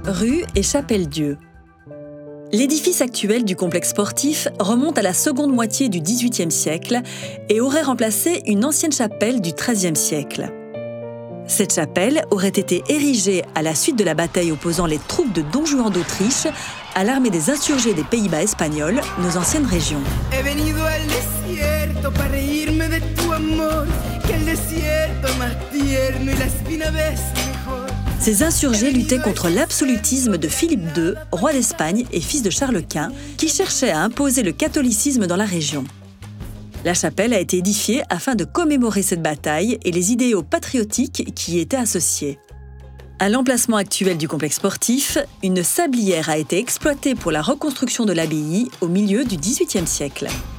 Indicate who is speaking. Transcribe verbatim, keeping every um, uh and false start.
Speaker 1: rue et chapelle-Dieu. L'édifice actuel du complexe sportif remonte à la seconde moitié du dix-huitième siècle et aurait remplacé une ancienne chapelle du treizième siècle. Cette chapelle aurait été érigée à la suite de la bataille opposant les troupes de Don Juan d'Autriche à l'armée des insurgés des Pays-Bas espagnols, nos anciennes régions. Ces insurgés luttaient contre l'absolutisme de Philippe deux, roi d'Espagne et fils de Charles Quint, qui cherchait à imposer le catholicisme dans la région. La chapelle a été édifiée afin de commémorer cette bataille et les idéaux patriotiques qui y étaient associés. À l'emplacement actuel du complexe sportif, une sablière a été exploitée pour la reconstruction de l'abbaye au milieu du dix-huitième siècle.